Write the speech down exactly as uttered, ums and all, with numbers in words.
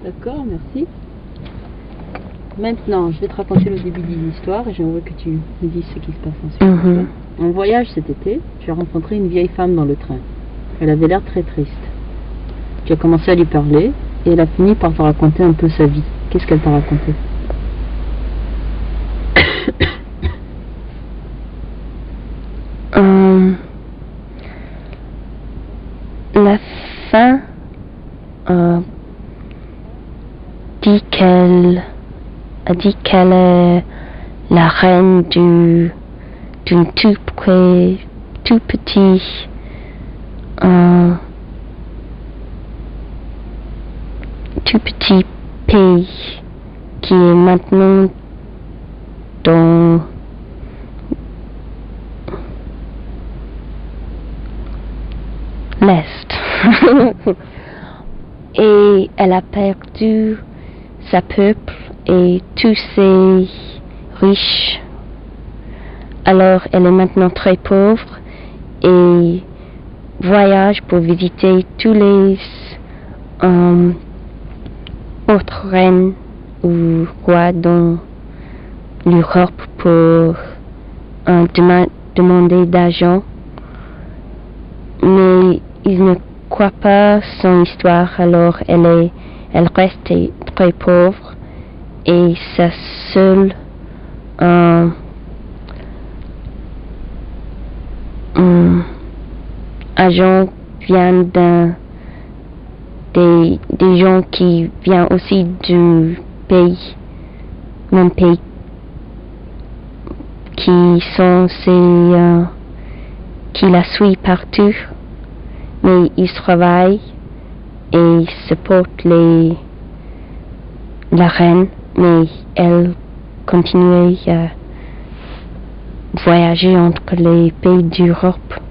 D'accord, merci. Maintenant, je vais te raconter le début de l'histoire et j'aimerais que tu me dises ce qui se passe ensuite. Mm-hmm. En voyage cet été, tu as rencontré une vieille femme dans le train. Elle avait l'air très triste. Tu as commencé à lui parler et elle a fini par te raconter un peu sa vie. Qu'est-ce qu'elle t'a raconté? um, La fin euh, dit qu'elle a dit qu'elle est la reine du d'une tout, près, tout petit euh, tout petit pays qui est maintenant dans l'Est. Et elle a perdu sa peuple et tous ses riches. Alors elle est maintenant très pauvre et voyage pour visiter tous les euh, autres reines ou rois dans l'Europe pour euh, dem- demander d'argent. Mais ils ne croient pas son histoire, alors elle, est, elle reste très pauvre et sa seule euh, euh, agent vient d'un des, des gens qui viennent aussi du pays, même pays, qui sont ces euh, qui la suivent partout, mais ils travaillent et supportent les la reine, mais elle continue à voyager entre les pays d'Europe.